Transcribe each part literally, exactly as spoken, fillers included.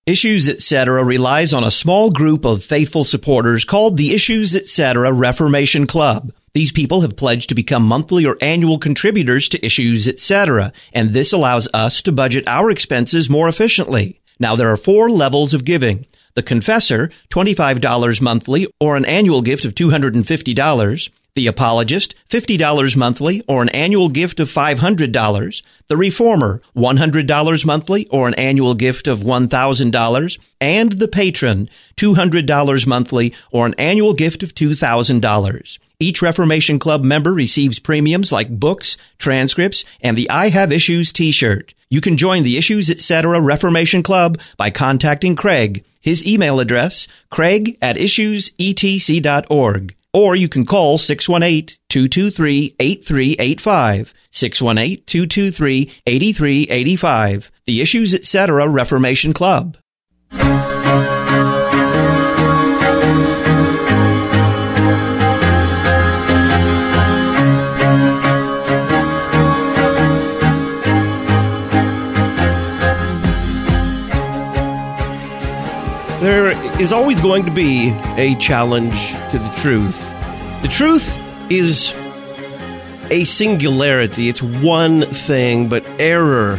Issues Etc. relies on a small group of faithful supporters called the Issues Etc. Reformation Club. These people have pledged to become monthly or annual contributors to Issues Etc., and this allows us to budget our expenses more efficiently. Now, there are four levels of giving. The Confessor, twenty-five dollars monthly or an annual gift of two hundred fifty dollars. The Apologist, fifty dollars monthly or an annual gift of five hundred dollars. The Reformer, one hundred dollars monthly or an annual gift of one thousand dollars. And the Patron, two hundred dollars monthly or an annual gift of two thousand dollars. Each Reformation Club member receives premiums like books, transcripts, and the I Have Issues t-shirt. You can join the Issues Etc. Reformation Club by contacting Craig. His email address, craig at issues e t c dot org. Or you can call six one eight, two two three, eight three eight five, six one eight, two two three, eight three eight five. The Issues Etc. Reformation Club. There is always going to be a challenge to the truth. The truth is a singularity. It's one thing, but error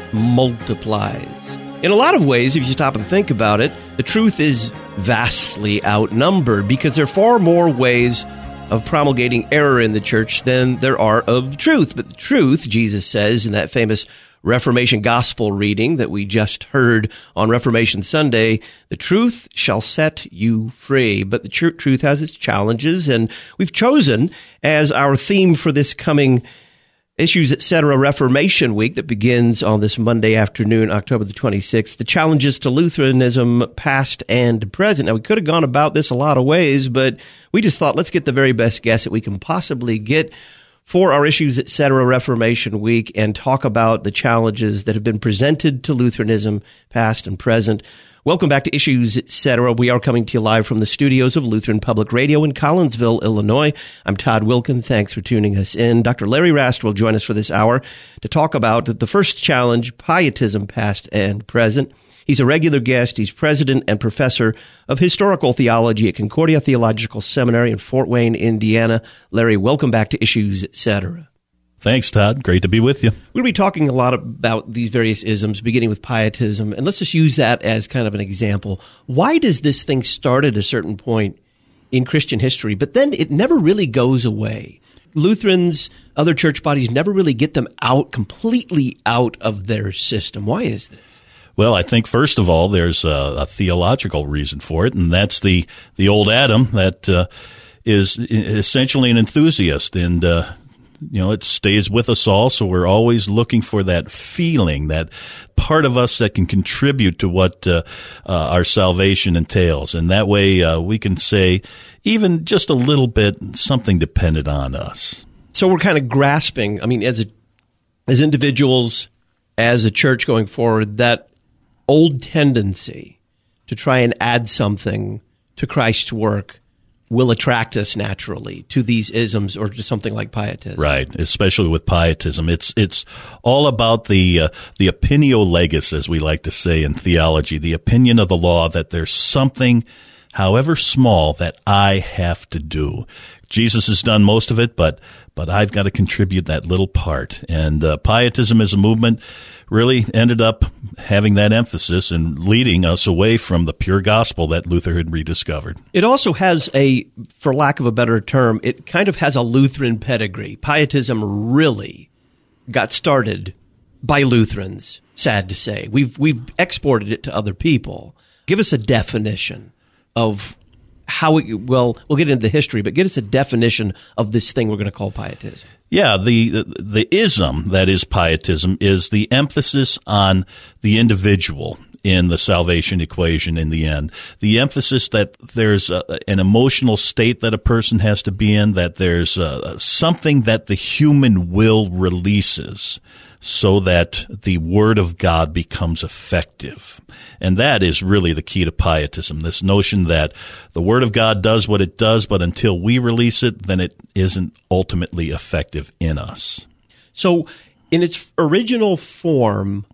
multiplies. In a lot of ways, if you stop and think about it, the truth is vastly outnumbered because there are far more ways of promulgating error in the church than there are of the truth. But the truth, Jesus says in that famous Reformation Gospel reading that we just heard on Reformation Sunday, the truth shall set you free. But the tr- truth has its challenges, and we've chosen as our theme for this coming Issues Etc. Reformation Week that begins on this Monday afternoon, October the twenty-sixth, the challenges to Lutheranism, past and present. Now, we could have gone about this a lot of ways, but we just thought let's get the very best guess that we can possibly get for our Issues Etc. Reformation Week and talk about the challenges that have been presented to Lutheranism, past and present. Welcome back to Issues Etc. We are coming to you live from the studios of Lutheran Public Radio in Collinsville, Illinois. I'm Todd Wilkin. Thanks for tuning us in. Doctor Larry Rast will join us for this hour to talk about the first challenge, pietism, past and present. He's a regular guest. He's president and professor of historical theology at Concordia Theological Seminary in Fort Wayne, Indiana. Larry, welcome back to Issues Etc. Thanks, Todd. Great to be with you. We're going to be talking a lot about these various isms, beginning with pietism, and let's just use that as kind of an example. Why does this thing start at a certain point in Christian history, but then it never really goes away? Lutherans, other church bodies never really get them out, completely out of their system. Why is this? Well, I think, first of all, there's a, a theological reason for it, and that's the, the old Adam that uh, is essentially an enthusiast, and uh, you know, it stays with us all, so we're always looking for that feeling, that part of us that can contribute to what uh, uh, our salvation entails, and that way uh, we can say even just a little bit something depended on us. So we're kind of grasping, I mean, as a, as individuals, as a church going forward, that old tendency to try and add something to Christ's work will attract us naturally to these isms or to something like pietism. Right, especially with pietism. It's it's all about the uh, the opinio legis, as we like to say in theology, the opinion of the law, that there's something, however small, that I have to do. Jesus has done most of it, but but I've got to contribute that little part. And uh, pietism as a movement really ended up having that emphasis and leading us away from the pure gospel that Luther had rediscovered. It also has a, for lack of a better term, it kind of has a Lutheran pedigree. Pietism really got started by Lutherans, sad to say. We've we've exported it to other people. Give us a definition of how it, well, we'll get into the history, but give us a definition of this thing we're going to call pietism. Yeah, the, the the ism that is pietism is the emphasis on the individual in the salvation equation in the end. The emphasis that there's a, an emotional state that a person has to be in, that there's a, something that the human will releases so that the Word of God becomes effective. And that is really the key to pietism, this notion that the Word of God does what it does, but until we release it, then it isn't ultimately effective in us. So in its original form,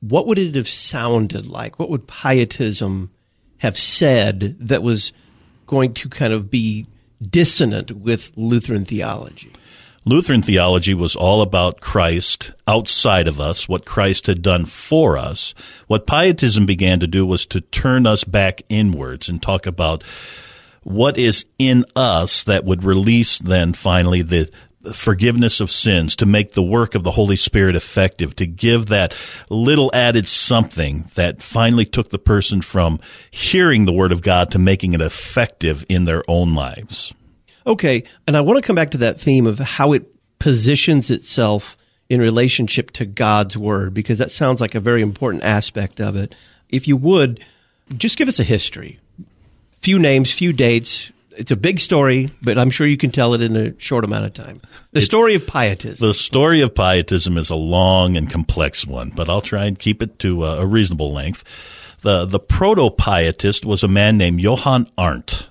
what would it have sounded like? What would pietism have said that was going to kind of be dissonant with Lutheran theology? Lutheran theology was all about Christ outside of us, what Christ had done for us. What pietism began to do was to turn us back inwards and talk about what is in us that would release then finally the forgiveness of sins, to make the work of the Holy Spirit effective, to give that little added something that finally took the person from hearing the Word of God to making it effective in their own lives. Okay, and I want to come back to that theme of how it positions itself in relationship to God's Word, because that sounds like a very important aspect of it. If you would, just give us a history. Few names, few dates. It's a big story, but I'm sure you can tell it in a short amount of time. The it's, story of pietism. The story of pietism is a long and complex one, but I'll try and keep it to a, a reasonable length. The, the proto-pietist was a man named Johann Arndt.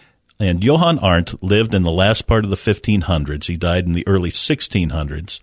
And Johann Arndt lived in the last part of the fifteen hundreds. He died in the early sixteen hundreds.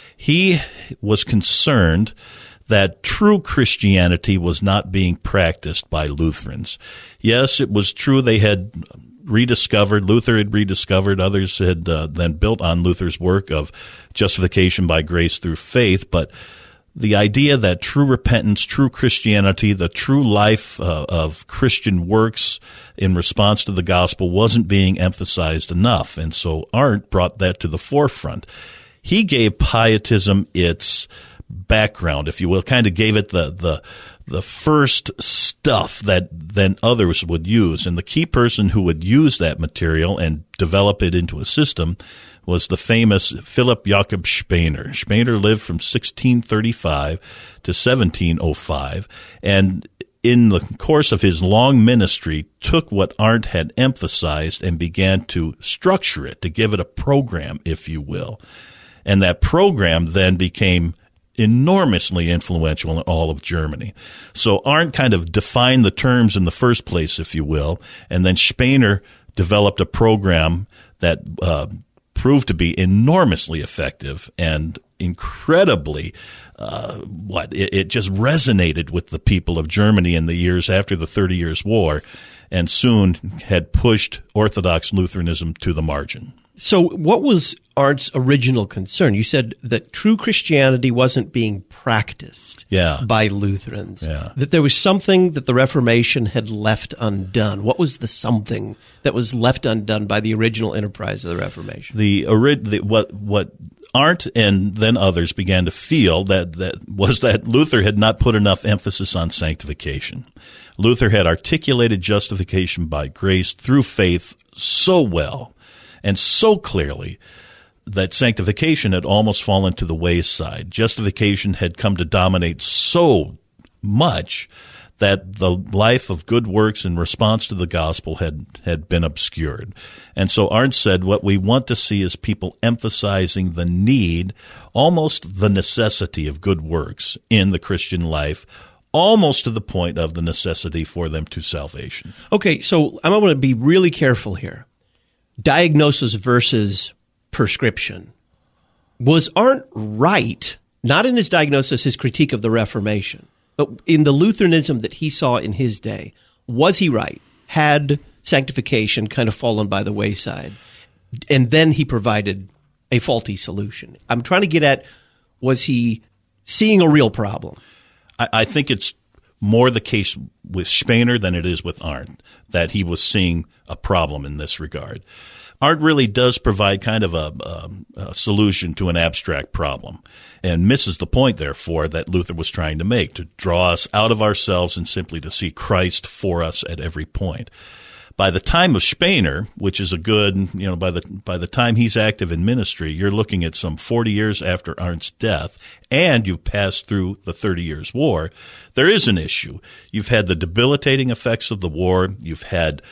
He was concerned that true Christianity was not being practiced by Lutherans. Yes, it was true they had rediscovered, Luther had rediscovered, others had uh, then built on Luther's work of justification by grace through faith, but the idea that true repentance, true Christianity, the true life uh, of Christian works in response to the gospel wasn't being emphasized enough. And so Arndt brought that to the forefront. He gave pietism its background, if you will, kind of gave it the, the, the first stuff that then others would use. And the key person who would use that material and develop it into a system was the famous Philip Jakob Spener. Spener lived from sixteen thirty-five to seventeen oh five, and in the course of his long ministry, took what Arndt had emphasized and began to structure it, to give it a program, if you will. And that program then became enormously influential in all of Germany. So Arndt kind of defined the terms in the first place, if you will, and then Spener developed a program that uh, proved to be enormously effective and incredibly, uh, what, it, it just resonated with the people of Germany in the years after the Thirty Years' War, and soon had pushed Orthodox Lutheranism to the margin. So what was Arndt's original concern? You said that true Christianity wasn't being practiced yeah. by Lutherans, yeah. that there was something that the Reformation had left undone. What was the something that was left undone by the original enterprise of the Reformation? The, the what what Arndt and then others began to feel that, that was that Luther had not put enough emphasis on sanctification. Luther had articulated justification by grace through faith so well and so clearly that sanctification had almost fallen to the wayside. Justification had come to dominate so much that the life of good works in response to the gospel had, had been obscured. And so Arndt said what we want to see is people emphasizing the need, almost the necessity of good works in the Christian life, almost to the point of the necessity for them to salvation. Okay, so I'm going to be really careful here. Diagnosis versus prescription. Was Arndt right, not in his diagnosis, his critique of the Reformation, but in the Lutheranism that he saw in his day, was he right? Had sanctification kind of fallen by the wayside? And then he provided a faulty solution. I'm trying to get at, was he seeing a real problem? I, I think it's more the case with Spener than it is with Arndt, that he was seeing a problem in this regard. Arndt really does provide kind of a, a, a solution to an abstract problem and misses the point, therefore, that Luther was trying to make, to draw us out of ourselves and simply to see Christ for us at every point. By the time of Spener, which is a good, you know, by the by the time he's active in ministry, you're looking at some forty years after Arndt's death, and you've passed through the Thirty Years' War, there is an issue. You've had the debilitating effects of the war. You've had,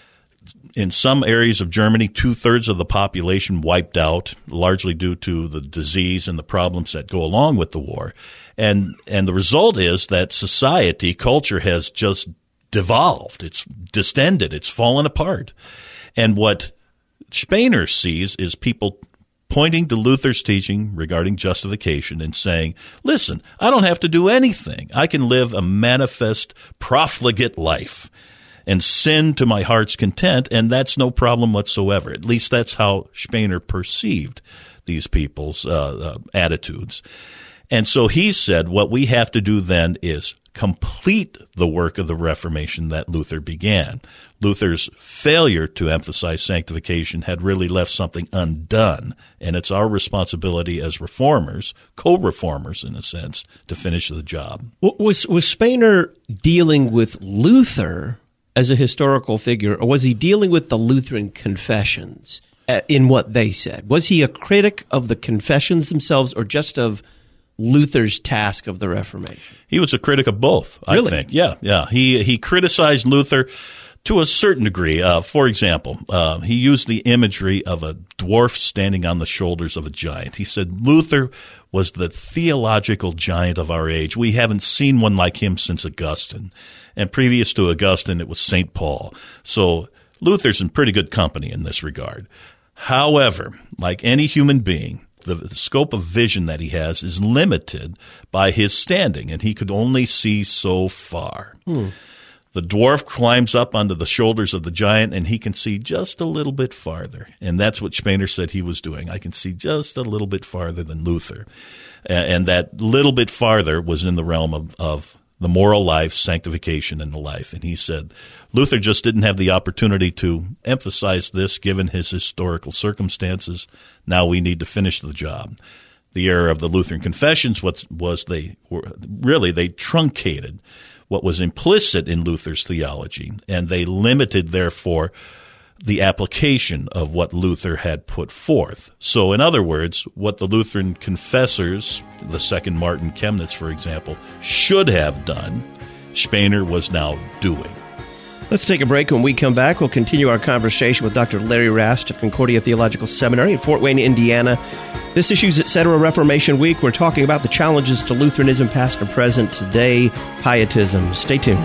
in some areas of Germany, two-thirds of the population wiped out, largely due to the disease and the problems that go along with the war. And and the result is that society, culture has just devolved. It's distended. It's fallen apart. And what Spener sees is people pointing to Luther's teaching regarding justification and saying, listen, I don't have to do anything. I can live a manifest profligate life and sin to my heart's content, and that's no problem whatsoever. At least that's how Spener perceived these people's uh, uh, attitudes. And so he said what we have to do then is complete the work of the Reformation that Luther began. Luther's failure to emphasize sanctification had really left something undone, and it's our responsibility as reformers, co-reformers in a sense, to finish the job. Was, was Spener dealing with Luther as a historical figure, or was he dealing with the Lutheran confessions uh, in what they said? Was he a critic of the confessions themselves or just of Luther's task of the Reformation? He was a critic of both, I really? think. Yeah, yeah. He he criticized Luther to a certain degree. Uh, for example, uh, he used the imagery of a dwarf standing on the shoulders of a giant. He said Luther was the theological giant of our age. We haven't seen one like him since Augustine. And previous to Augustine, it was Saint Paul. So Luther's in pretty good company in this regard. However, like any human being, the scope of vision that he has is limited by his standing, and he could only see so far. Hmm. The dwarf climbs up onto the shoulders of the giant, and he can see just a little bit farther. And that's what Spener said he was doing. I can see just a little bit farther than Luther. And that little bit farther was in the realm of, of the moral life, sanctification in the life. And he said Luther just didn't have the opportunity to emphasize this given his historical circumstances. Now we need to finish the job. The error of the Lutheran confessions was, was they were really they truncated what was implicit in Luther's theology, and they limited, therefore, the application of what Luther had put forth. So, in other words, what the Lutheran confessors, the second Martin Chemnitz, for example, should have done, Spener was now doing. Let's take a break. When we come back, we'll continue our conversation with Doctor Larry Rast of Concordia Theological Seminary in Fort Wayne, Indiana. This Issues Etc. Reformation Week. We're talking about the challenges to Lutheranism, past and present, today, pietism. Stay tuned.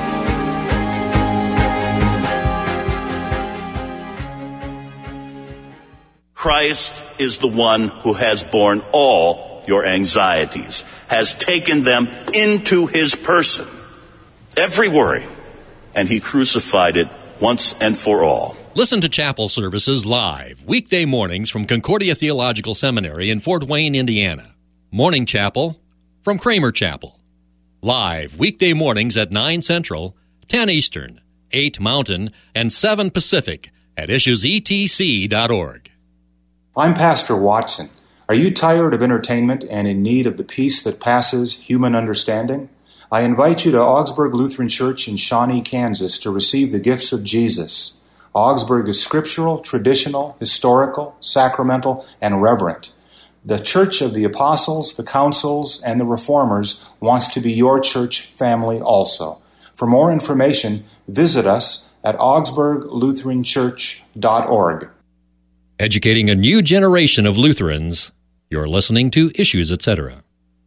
Christ is the one who has borne all your anxieties, has taken them into his person, every worry, and he crucified it once and for all. Listen to chapel services live, weekday mornings from Concordia Theological Seminary in Fort Wayne, Indiana. Morning chapel from Kramer Chapel. Live weekday mornings at nine Central, ten Eastern, eight Mountain, and seven Pacific at issues e t c dot org. I'm Pastor Watson. Are you tired of entertainment and in need of the peace that passes human understanding? I invite you to Augsburg Lutheran Church in Shawnee, Kansas to receive the gifts of Jesus. Augsburg is scriptural, traditional, historical, sacramental, and reverent. The Church of the Apostles, the Councils, and the Reformers wants to be your church family also. For more information, visit us at augsburg lutheran church dot org. Educating a new generation of Lutherans. You're listening to Issues Etc.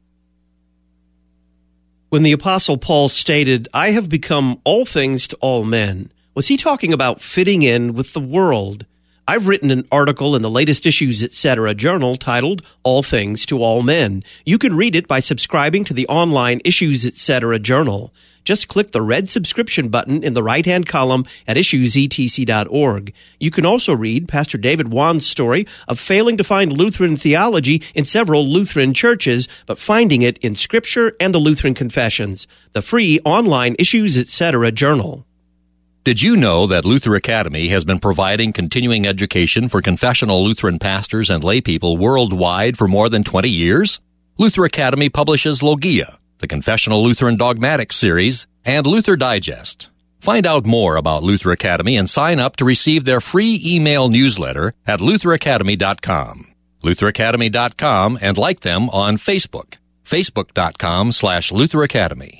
When the Apostle Paul stated, I have become all things to all men, was he talking about fitting in with the world? I've written an article in the latest Issues Etc. journal titled All Things to All Men. You can read it by subscribing to the online Issues Etc. journal. Just click the red subscription button in the right-hand column at issues e t c dot org. You can also read Pastor David Wan's story of failing to find Lutheran theology in several Lutheran churches, but finding it in Scripture and the Lutheran Confessions, the free online Issues Etc. journal. Did you know that Luther Academy has been providing continuing education for confessional Lutheran pastors and laypeople worldwide for more than twenty years? Luther Academy publishes Logia, the Confessional Lutheran Dogmatics series, and Luther Digest. Find out more about Luther Academy and sign up to receive their free email newsletter at luther academy dot com. luther academy dot com and like them on Facebook. facebook dot com slash Luther Academy.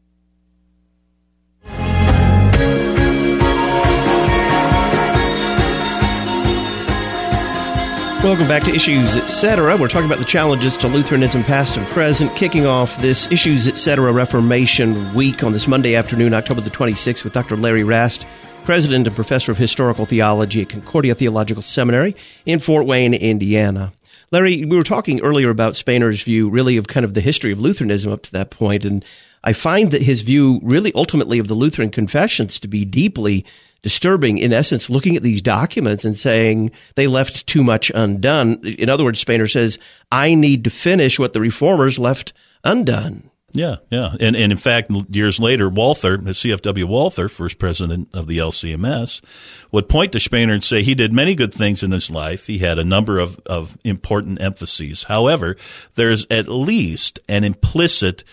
Welcome back to Issues Etc. We're talking about the challenges to Lutheranism, past and present, kicking off this Issues Etc. Reformation Week on this Monday afternoon, October the twenty-sixth, with Doctor Larry Rast president and professor of historical theology at Concordia Theological Seminary in Fort Wayne, Indiana. Larry, we were talking earlier about Spener's view really of kind of the history of Lutheranism up to that point, and I find that his view really ultimately of the Lutheran confessions to be deeply disturbing, in essence, looking at these documents and saying they left too much undone. In other words, Spener says, I need to finish what the reformers left undone. Yeah, yeah. And, and in fact, years later, Walther, C F W Walther, first president of the L C M S, would point to Spener and say he did many good things in his life. He had a number of, of important emphases. However, there's at least an implicit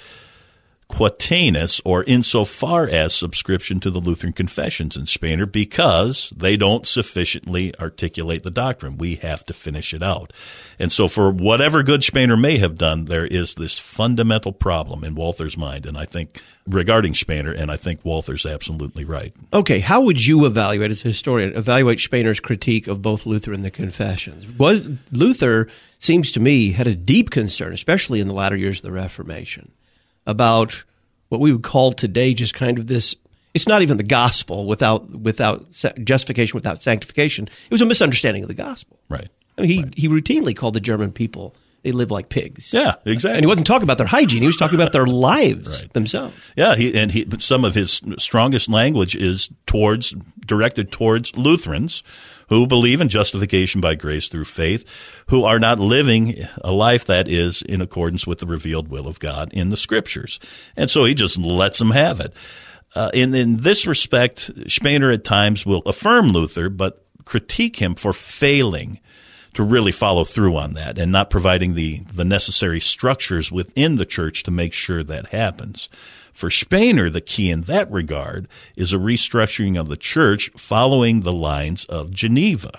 quatenus, or insofar as subscription to the Lutheran confessions in Spener, because they don't sufficiently articulate the doctrine. We have to finish it out. And so for whatever good Spener may have done, there is this fundamental problem in Walther's mind, and I think regarding Spener, and I think Walther's absolutely right. Okay, how would you evaluate, as a historian, evaluate Spener's critique of both Luther and the confessions? Was Luther, seems to me, had a deep concern, especially in the latter years of the Reformation, about what we would call today just kind of this, it's not even the gospel without without justification, without sanctification. It was a misunderstanding of the gospel. Right. I mean, he, right. he routinely called the German people, they live like pigs. Yeah, exactly. And he wasn't talking about their hygiene. He was talking about their lives right. themselves. Yeah, he, and he, some of his strongest language is towards directed towards Lutherans who believe in justification by grace through faith, who are not living a life that is in accordance with the revealed will of God in the Scriptures. And so he just lets them have it. Uh, in, in this respect, Spener at times will affirm Luther, but critique him for failing to really follow through on that and not providing the, the necessary structures within the church to make sure that happens. For Spener, the key in that regard is a restructuring of the church following the lines of Geneva.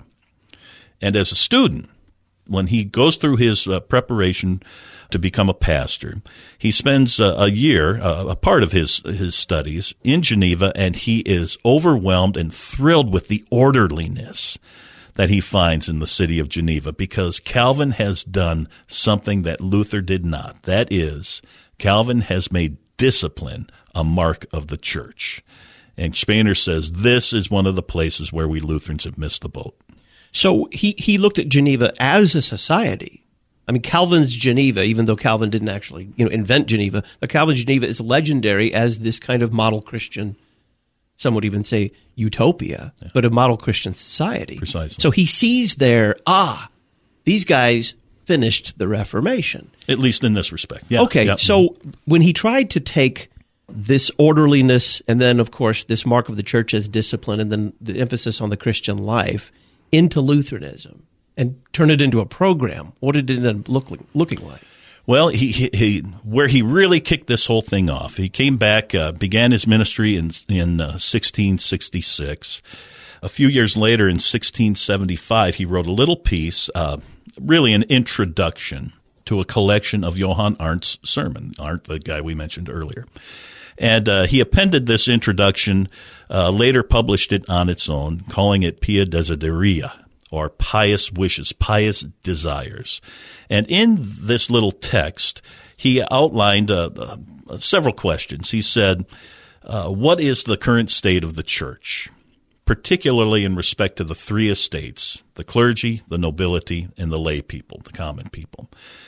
And as a student, when he goes through his uh, preparation to become a pastor, he spends uh, a year, uh, a part of his his studies in Geneva, and he is overwhelmed and thrilled with the orderliness that he finds in the city of Geneva, because Calvin has done something that Luther did not. That is, Calvin has made discipline a mark of the church. And Spener says this is one of the places where we Lutherans have missed the boat. So he, he looked at Geneva as a society. I mean, Calvin's Geneva, even though Calvin didn't actually, you know, invent Geneva, but Calvin's Geneva is legendary as this kind of model Christian, some would even say utopia, yeah. but a model Christian society. Precisely. So he sees there, ah, these guys finished the Reformation. At least in this respect. Yeah. Okay, yep. So when he tried to take this orderliness and then, of course, this mark of the church as discipline and then the emphasis on the Christian life into Lutheranism and turn it into a program, what did it end up look, looking like? Well, he, he, he where he really kicked this whole thing off, he came back, uh, began his ministry in, in uh, sixteen sixty-six. A few years later, in sixteen seventy-five, he wrote a little piece, uh, really an introduction to a collection of Johann Arndt's sermon, Arndt, the guy we mentioned earlier. And uh, he appended this introduction, uh, later published it on its own, calling it Pia Desideria, or pious wishes, pious desires. And in this little text, he outlined uh, uh, several questions. He said, uh, what is the current state of the church, particularly in respect to the three estates, the clergy, the nobility, and the lay people, the common people?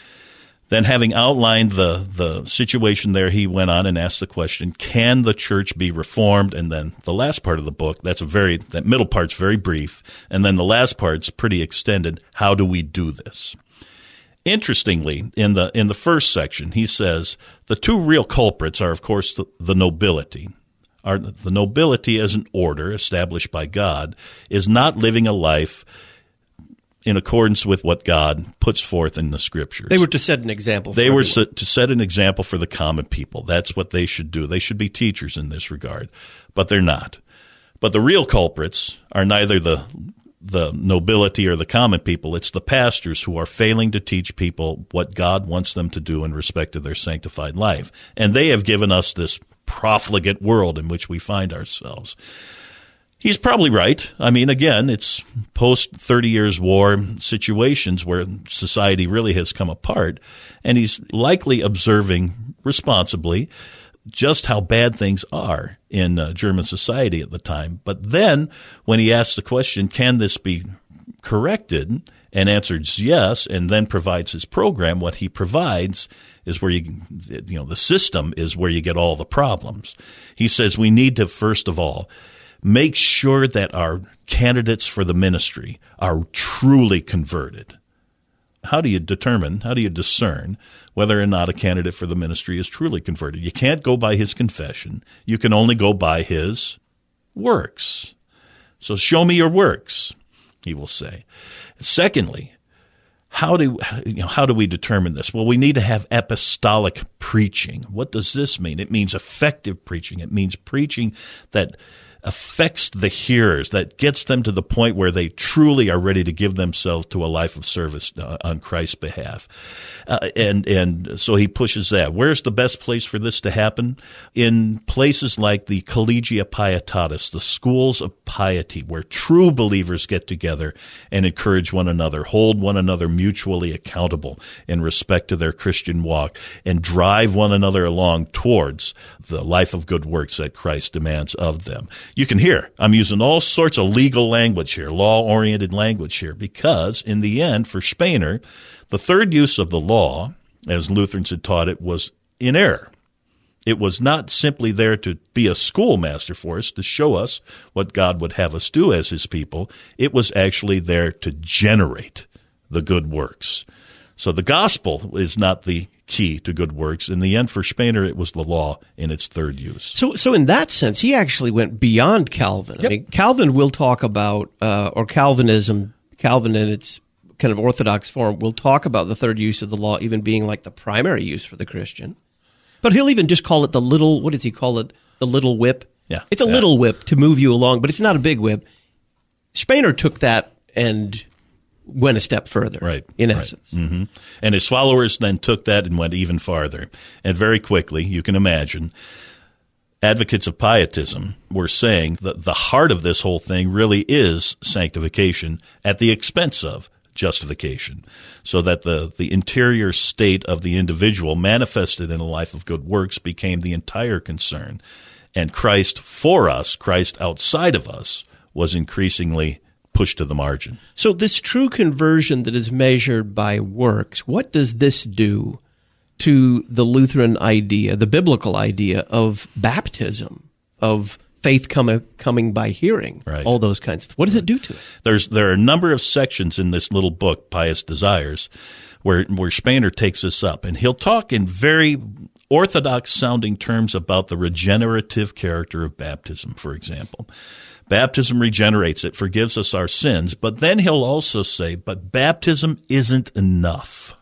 Then, having outlined the, the situation there, he went on and asked the question, can the church be reformed? And then the last part of the book, that's a very, that middle part's very brief. And then the last part's pretty extended. How do we do this? Interestingly, in the, in the first section, he says the two real culprits are, of course, the, the nobility. Are the nobility as an order established by God is not living a life in accordance with what God puts forth in the Scriptures. They were to set an example. For they were everyone. to set an example for the common people. That's what they should do. They should be teachers in this regard, but they're not. But the real culprits are neither the the nobility or the common people. It's the pastors who are failing to teach people what God wants them to do in respect to their sanctified life. And they have given us this profligate world in which we find ourselves. He's probably right. I mean, again, it's post-thirty years war situations where society really has come apart, and he's likely observing responsibly just how bad things are in uh, German society at the time. But then when he asks the question, can this be corrected, and answers yes, and then provides his program, what he provides is where you, you know, the system is where you get all the problems. He says we need to, first of all, make sure that our candidates for the ministry are truly converted. How do you determine, how do you discern whether or not a candidate for the ministry is truly converted? You can't go by his confession. You can only go by his works. So show me your works, he will say. Secondly, how do you know, how do we determine this? Well, we need to have apostolic preaching. What does this mean? It means effective preaching. It means preaching that affects the hearers, that gets them to the point where they truly are ready to give themselves to a life of service uh, on Christ's behalf. Uh, and and so he pushes that. Where's the best place for this to happen? In places like the Collegia Pietatis, the schools of piety, where true believers get together and encourage one another, hold one another mutually accountable in respect to their Christian walk, and drive one another along towards the life of good works that Christ demands of them. You can hear I'm using all sorts of legal language here, law-oriented language here, because in the end, for Spener, the third use of the law, as Lutherans had taught it, was in error. It was not simply there to be a schoolmaster for us, to show us what God would have us do as his people. It was actually there to generate the good works. So the gospel is not the key to good works. In the end, for Spener, it was the law in its third use. So, so in that sense, he actually went beyond Calvin. Yep. I mean, Calvin will talk about, uh, or Calvinism, Calvin in its kind of orthodox form, will talk about the third use of the law even being like the primary use for the Christian. But he'll even just call it the little, what does he call it? The little whip. Yeah. It's a yeah. little whip to move you along, but it's not a big whip. Spener took that and went a step further, right, in right. essence. Mm-hmm. And his followers then took that and went even farther. And very quickly, you can imagine, advocates of pietism were saying that the heart of this whole thing really is sanctification at the expense of justification, so that the, the interior state of the individual manifested in a life of good works became the entire concern. And Christ for us, Christ outside of us, was increasingly pushed to the margin. So this true conversion that is measured by works, what does this do to the Lutheran idea, the biblical idea of baptism, of faith coming coming by hearing, right. all those kinds of things? What does right. it do to it? There's there are a number of sections in this little book, Pious Desires, where where Spener takes this up, and he'll talk in very orthodox-sounding terms about the regenerative character of baptism, for example. Baptism regenerates, it forgives us our sins, but then he'll also say, but baptism isn't enough.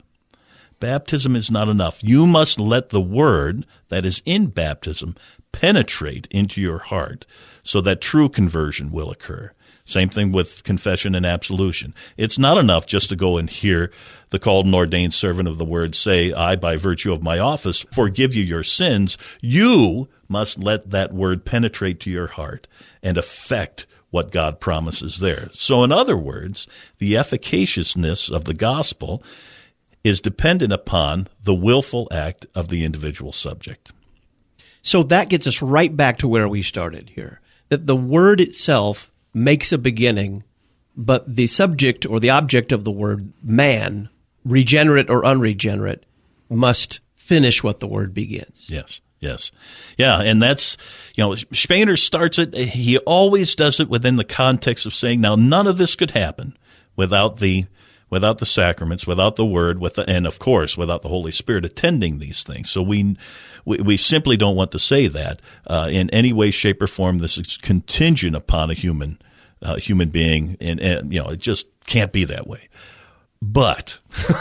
Baptism is not enough. You must let the word that is in baptism penetrate into your heart so that true conversion will occur. Same thing with confession and absolution. It's not enough just to go and hear the called and ordained servant of the word say, I, by virtue of my office, forgive you your sins. You must let that word penetrate to your heart and affect what God promises there. So in other words, the efficaciousness of the gospel is dependent upon the willful act of the individual subject. So that gets us right back to where we started here, that the word itself makes a beginning, but the subject or the object of the word, man, regenerate or unregenerate, must finish what the word begins. Yes, yes. Yeah, and that's, you know, Spener starts it, he always does it within the context of saying, now none of this could happen without the without the sacraments, without the word, with the, and of course, without the Holy Spirit attending these things. So we we, we simply don't want to say that uh, in any way, shape, or form. This is contingent upon a human uh, human being, and, and you know, it just can't be that way. But,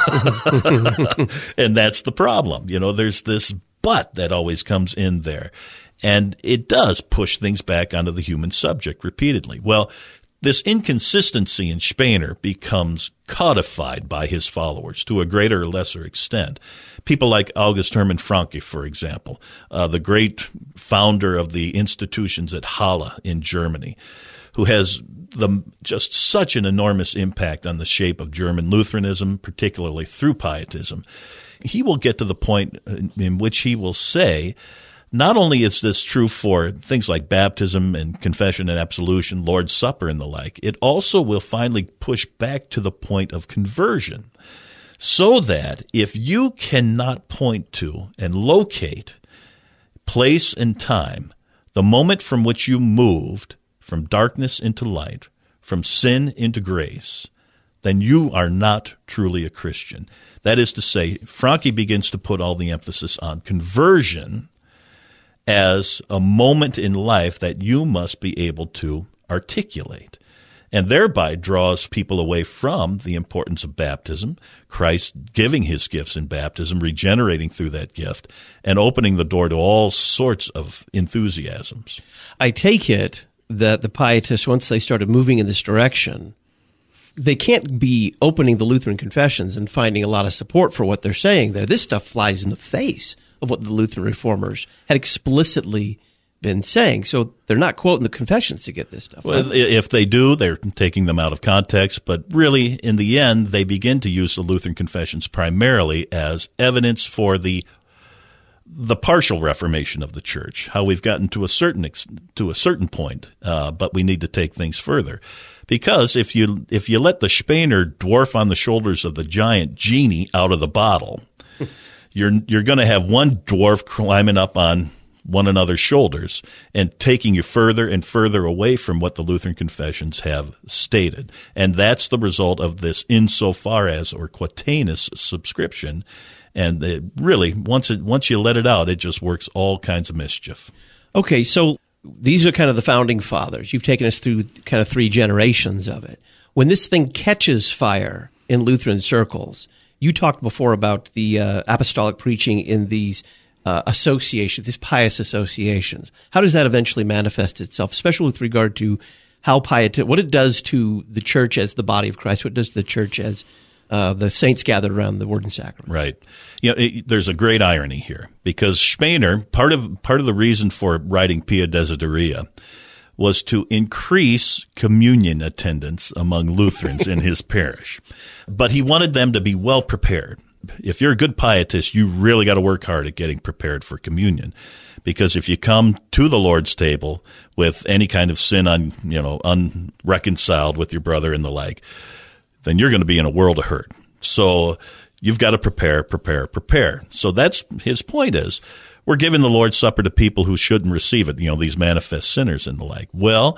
and that's the problem. You know, there's this but that always comes in there, and it does push things back onto the human subject repeatedly. Well, this inconsistency in Spener becomes codified by his followers to a greater or lesser extent. People like August Hermann Francke, for example, uh, the great founder of the institutions at Halle in Germany, who has the, just such an enormous impact on the shape of German Lutheranism, particularly through pietism. He will get to the point in which he will say Not only is this true for things like baptism and confession and absolution, Lord's Supper and the like, it also will finally push back to the point of conversion. So that if you cannot point to and locate place and time, the moment from which you moved from darkness into light, from sin into grace, then you are not truly a Christian. That is to say, Francke begins to put all the emphasis on conversion as a moment in life that you must be able to articulate, and thereby draws people away from the importance of baptism, Christ giving his gifts in baptism, regenerating through that gift, and opening the door to all sorts of enthusiasms. I take it that the Pietists, once they started moving in this direction, they can't be opening the Lutheran confessions and finding a lot of support for what they're saying there. This stuff flies in the face of what the Lutheran reformers had explicitly been saying. So they're not quoting the confessions to get this stuff. Well, right? If they do, they're taking them out of context. But really, in the end, they begin to use the Lutheran confessions primarily as evidence for the the partial reformation of the church, how we've gotten to a certain ex- to a certain point, uh, but we need to take things further. Because if you if you let the Spener dwarf on the shoulders of the giant genie out of the bottle, you're you're going to have one dwarf climbing up on one another's shoulders and taking you further and further away from what the Lutheran confessions have stated. And that's the result of this insofar as or quatenus subscription. And it really, once it once you let it out, it just works all kinds of mischief. Okay, so these are kind of the founding fathers. You've taken us through kind of three generations of it. When this thing catches fire in Lutheran circles, you talked before about the uh, apostolic preaching in these uh, associations, these pious associations. How does that eventually manifest itself, especially with regard to how piety, what it does to the church as the body of Christ, what it does to the church as uh, the saints gathered around the Word and Sacrament? Right. You know, it, there's a great irony here because Spener, part of part of the reason for writing Pia Desideria was to increase communion attendance among Lutherans in his parish. But he wanted them to be well prepared. If you're a good pietist, you really got to work hard at getting prepared for communion. Because if you come to the Lord's table with any kind of sin un, you know, unreconciled with your brother and the like, then you're going to be in a world of hurt. So you've got to prepare, prepare, prepare. So that's his point is, we're giving the Lord's Supper to people who shouldn't receive it, you know, these manifest sinners and the like. Well,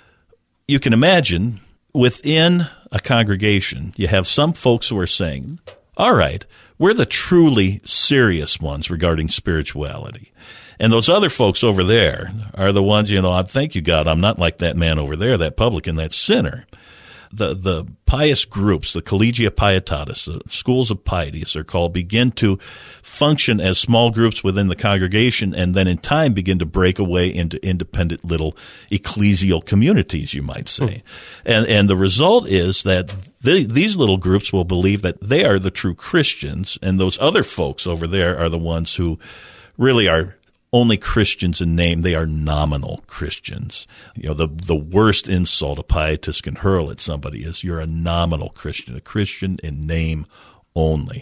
you can imagine within a congregation, you have some folks who are saying, all right, we're the truly serious ones regarding spirituality. And those other folks over there are the ones, you know, I thank you, God, I'm not like that man over there, that publican, that sinner. The the pious groups, the Collegia Pietatis, the schools of piety, as they're called, begin to function as small groups within the congregation and then in time begin to break away into independent little ecclesial communities, you might say. Mm. And and the result is that the, these little groups will believe that they are the true Christians and those other folks over there are the ones who really are only Christians in name. They are nominal Christians. You know, the the worst insult a pietist can hurl at somebody is you're a nominal Christian, a Christian in name only.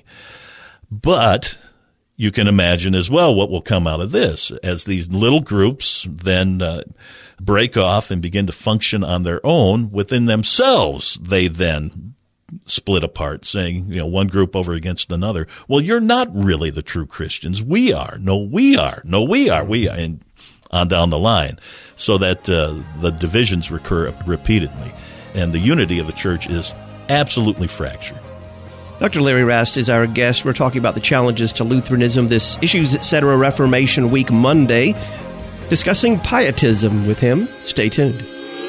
But you can imagine as well what will come out of this as these little groups then uh, break off and begin to function on their own within themselves. They then split apart, saying, you know, one group over against another. Well, you're not really the true Christians. We are. No, we are. No, we are. We are. And on down the line. So that uh, the divisions recur repeatedly. And the unity of the church is absolutely fractured. Doctor Larry Rast is our guest. We're talking about the challenges to Lutheranism this Issues Etc. Reformation Week Monday, discussing pietism with him. Stay tuned.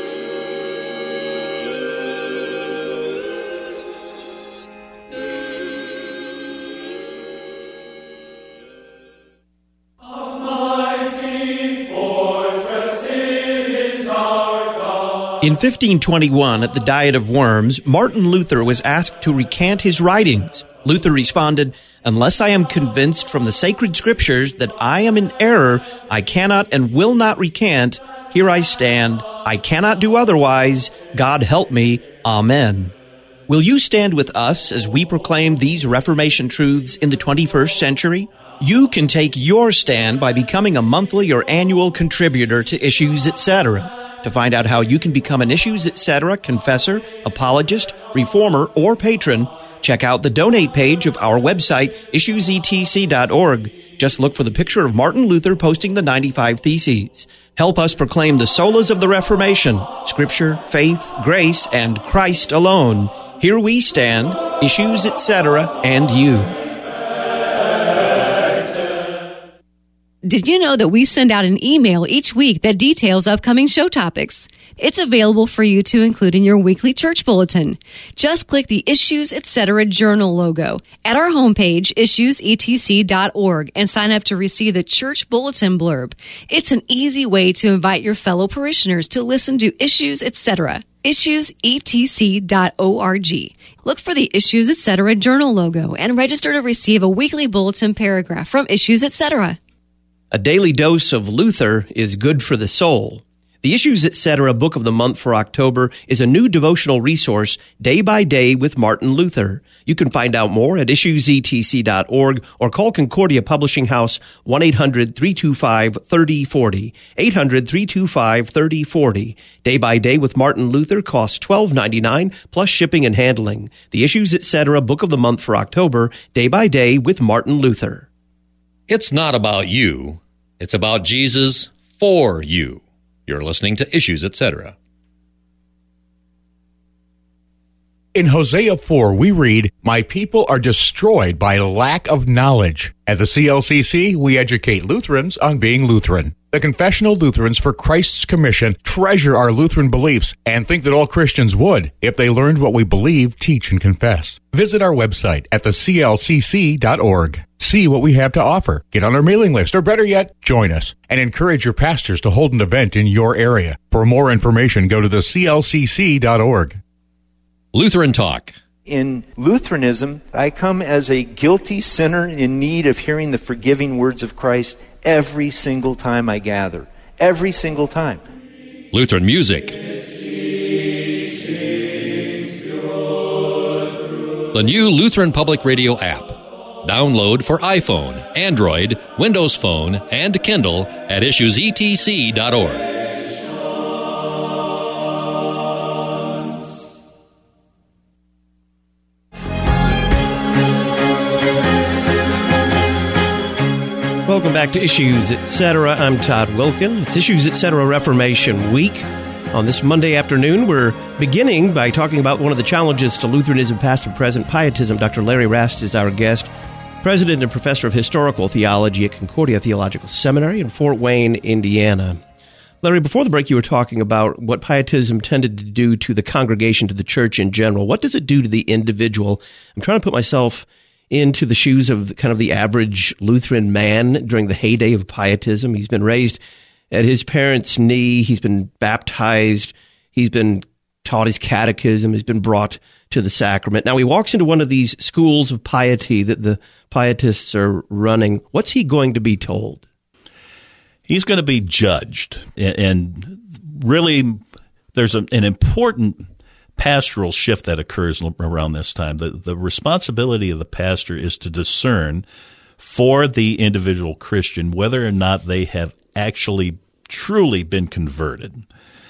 In fifteen twenty-one, at the Diet of Worms, Martin Luther was asked to recant his writings. Luther responded, "Unless I am convinced from the sacred scriptures that I am in error, I cannot and will not recant. Here I stand. I cannot do otherwise. God help me. Amen." Will you stand with us as we proclaim these Reformation truths in the twenty-first century? You can take your stand by becoming a monthly or annual contributor to Issues Etc. To find out how you can become an Issues Etc. confessor, apologist, reformer, or patron, check out the donate page of our website, issues e t c dot org. Just look for the picture of Martin Luther posting the ninety-five Theses. Help us proclaim the solas of the Reformation, Scripture, faith, grace, and Christ alone. Here we stand, Issues Etc., and you. Did you know that we send out an email each week that details upcoming show topics? It's available for you to include in your weekly church bulletin. Just click the Issues Etc. Journal logo at our homepage, issues e t c dot org, and sign up to receive the church bulletin blurb. It's an easy way to invite your fellow parishioners to listen to Issues Etc. issues e t c dot org. Look for the Issues Etc. Journal logo and register to receive a weekly bulletin paragraph from Issues Etc. A daily dose of Luther is good for the soul. The Issues Etc. Book of the Month for October is a new devotional resource, day by day with Martin Luther. You can find out more at issues e t c dot org or call Concordia Publishing House one eight hundred three two five three oh four oh, eight hundred three two five three oh four oh. Day by Day with Martin Luther costs twelve ninety-nine plus shipping and handling. The Issues Etc. Book of the Month for October, day by day with Martin Luther. It's not about you. It's about Jesus for you. You're listening to Issues Etc. In Hosea four, we read, "My people are destroyed by lack of knowledge." At the C L C C, we educate Lutherans on being Lutheran. The Confessional Lutherans for Christ's Commission treasure our Lutheran beliefs and think that all Christians would if they learned what we believe, teach, and confess. Visit our website at the c l c c dot org. See what we have to offer. Get on our mailing list, or better yet, join us, and encourage your pastors to hold an event in your area. For more information, go to the c l c c dot org. Lutheran Talk. In Lutheranism, I come as a guilty sinner in need of hearing the forgiving words of Christ every single time I gather. Every single time. Lutheran Music. The new Lutheran Public Radio app. Download for iPhone, Android, Windows Phone, and Kindle at issues e t c dot org. Welcome back to Issues Etc. I'm Todd Wilkin. It's Issues Etc. Reformation Week. On this Monday afternoon, we're beginning by talking about one of the challenges to Lutheranism, past and present, pietism. Doctor Larry Rast is our guest, president and professor of historical theology at Concordia Theological Seminary in Fort Wayne, Indiana. Larry, before the break, you were talking about what pietism tended to do to the congregation, to the church in general. What does it do to the individual? I'm trying to put myself into the shoes of kind of the average Lutheran man during the heyday of pietism. He's been raised at his parents' knee. He's been baptized. He's been taught his catechism. He's been brought to the sacrament. Now he walks into one of these schools of piety that the pietists are running. What's he going to be told? He's going to be judged. And really, there's a, an important pastoral shift that occurs around this time. The, the responsibility of the pastor is to discern for the individual Christian whether or not they have actually truly been converted.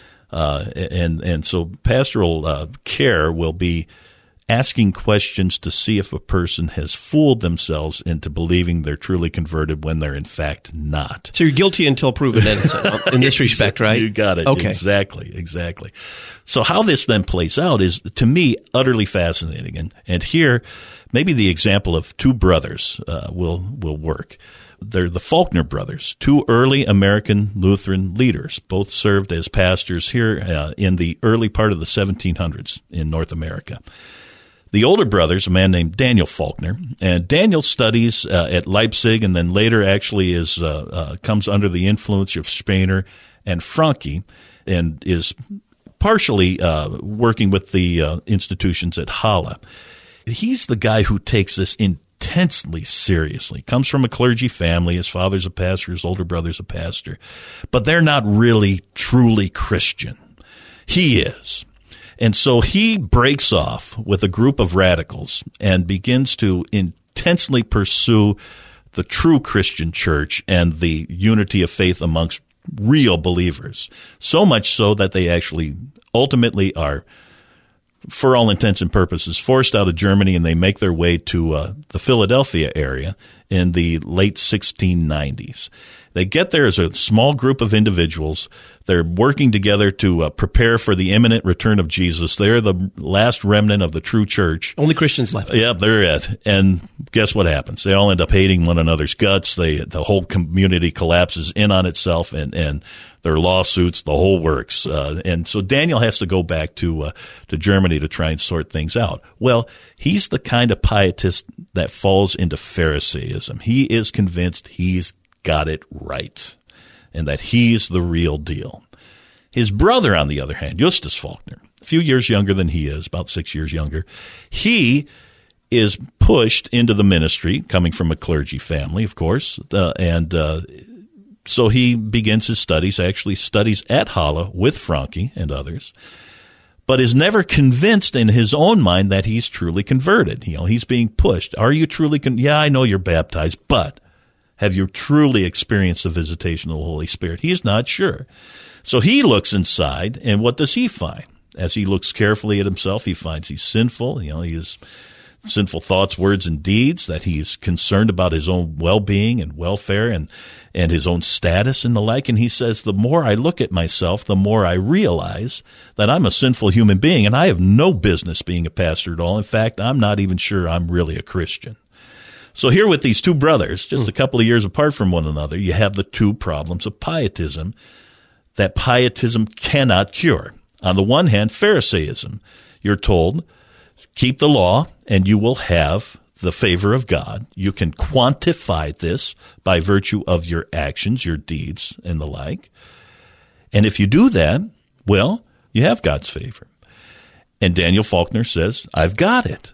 Uh, and, and so pastoral uh, care will be asking questions to see if a person has fooled themselves into believing they're truly converted when they're in fact not. So you're guilty until proven innocent in this respect, right? You got it. Okay. Exactly, exactly. So how this then plays out is, to me, utterly fascinating. And, and here, maybe the example of two brothers uh, will will work. They're the Faulkner brothers, two early American Lutheran leaders, both served as pastors here uh, in the early part of the seventeen hundreds in North America. The older brother's a man named Daniel Faulkner, and Daniel studies uh, at Leipzig and then later actually is uh, uh, comes under the influence of Spener and Francke and is partially uh, working with the uh, institutions at Halle. He's the guy who takes this intensely seriously. Comes from a clergy family. His father's a pastor. His older brother's a pastor. But they're not really truly Christian. He is. And so he breaks off with a group of radicals and begins to intensely pursue the true Christian church and the unity of faith amongst real believers. So much so that they actually ultimately are, for all intents and purposes, forced out of Germany, and they make their way to uh, the Philadelphia area in the late sixteen nineties. They get there as a small group of individuals. They're working together to uh, prepare for the imminent return of Jesus. They're the last remnant of the true church. Only Christians left. Yeah, they're it. And guess what happens? They all end up hating one another's guts. They, the whole community collapses in on itself, and, and their lawsuits, the whole works. Uh, and so Daniel has to go back to uh, to Germany to try and sort things out. Well, he's the kind of pietist that falls into Pharisaism. He is convinced he's got it right and that he's the real deal. His brother, on the other hand, Justus Faulkner, a few years younger than he is, about six years younger, he is pushed into the ministry, coming from a clergy family, of course, uh, and uh, so he begins his studies, actually studies at Halle with Francke and others, but is never convinced in his own mind that he's truly converted. You know, he's being pushed. Are you truly con- Yeah, I know you're baptized, but have you truly experienced the visitation of the Holy Spirit? He's not sure. So he looks inside, and what does he find? As he looks carefully at himself, he finds he's sinful. You know, he has sinful thoughts, words, and deeds, that he's concerned about his own well-being and welfare and, and his own status and the like. And he says, the more I look at myself, the more I realize that I'm a sinful human being, and I have no business being a pastor at all. In fact, I'm not even sure I'm really a Christian. So here with these two brothers, just a couple of years apart from one another, you have the two problems of pietism that pietism cannot cure. On the one hand, Pharisaism. You're told, keep the law and you will have the favor of God. You can quantify this by virtue of your actions, your deeds, and the like. And if you do that, well, you have God's favor. And Daniel Faulkner says, I've got it.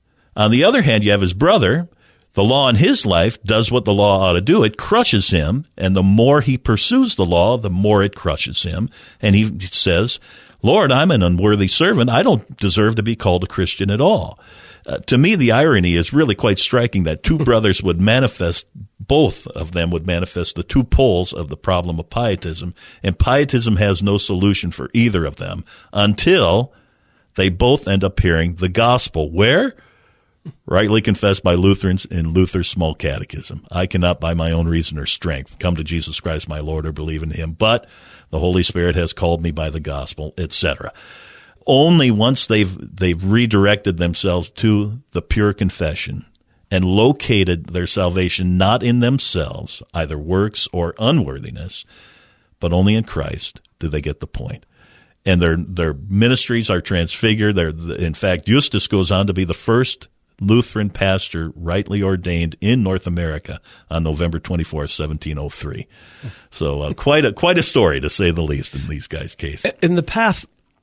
On the other hand, you have his brother. The law in his life does what the law ought to do. It crushes him, and the more he pursues the law, the more it crushes him. And he says, Lord, I'm an unworthy servant. I don't deserve to be called a Christian at all. Uh, to me, the irony is really quite striking that two brothers would manifest, both of them would manifest the two poles of the problem of pietism, and pietism has no solution for either of them until they both end up hearing the gospel. Where? Rightly confessed by Lutherans in Luther's Small Catechism. I cannot by my own reason or strength come to Jesus Christ my Lord or believe in him, but the Holy Spirit has called me by the gospel, et cetera. Only once they've they've redirected themselves to the pure confession and located their salvation not in themselves, either works or unworthiness, but only in Christ, do they get the point. And their their ministries are transfigured. They're, in fact, Justus goes on to be the first Lutheran pastor rightly ordained in North America on November twenty-fourth, seventeen oh three. So uh, quite a quite a story, to say the least, in these guys' case. In the path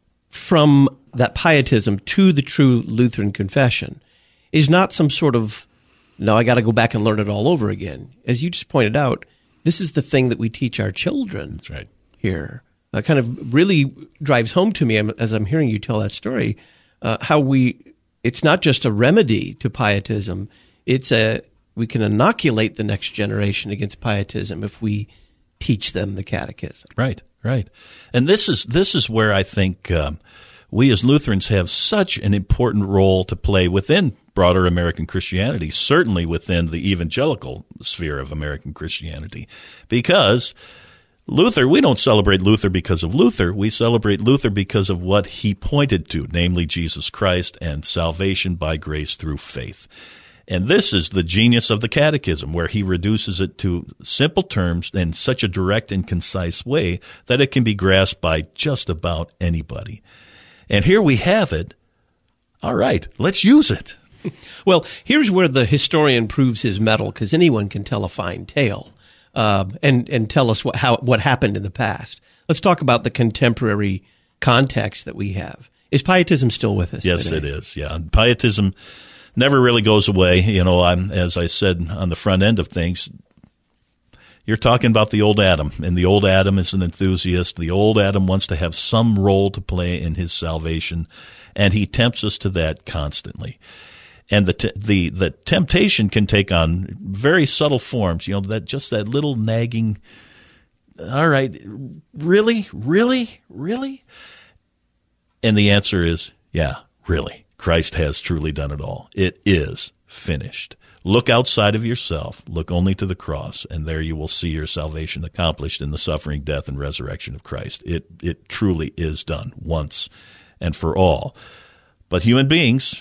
from that pietism to the true Lutheran confession is not some sort of, no, I got to go back and learn it all over again. As you just pointed out, this is the thing that we teach our children. That's right. Here. Uh, kind of really drives home to me as I'm hearing you tell that story, uh, how we, it's not just a remedy to pietism. It's a, we can inoculate the next generation against pietism if we teach them the catechism. Right, right. And this is, this is where I think um, we as Lutherans have such an important role to play within broader American Christianity, certainly within the evangelical sphere of American Christianity, because Luther, we don't celebrate Luther because of Luther. We celebrate Luther because of what he pointed to, namely Jesus Christ and salvation by grace through faith. And this is the genius of the Catechism, where he reduces it to simple terms in such a direct and concise way that it can be grasped by just about anybody. And here we have it. All right, let's use it. Well, here's where the historian proves his mettle, because anyone can tell a fine tale. Uh, and and tell us what how what happened in the past. Let's talk about the contemporary context that we have. Is pietism still with us? Yes, today? it is. Yeah, pietism never really goes away. You know, I'm as I said on the front end of things. You're talking about the old Adam, and the old Adam is an enthusiast. The old Adam wants to have some role to play in his salvation, and he tempts us to that constantly. And the t- the the temptation can take on very subtle forms. You know, that just that little nagging. All right, really, really, really. And the answer is, yeah, really. Christ has truly done it all. It is finished. Look outside of yourself. Look only to the cross, and there you will see your salvation accomplished in the suffering, death, and resurrection of Christ. It it truly is done once and for all. But human beings,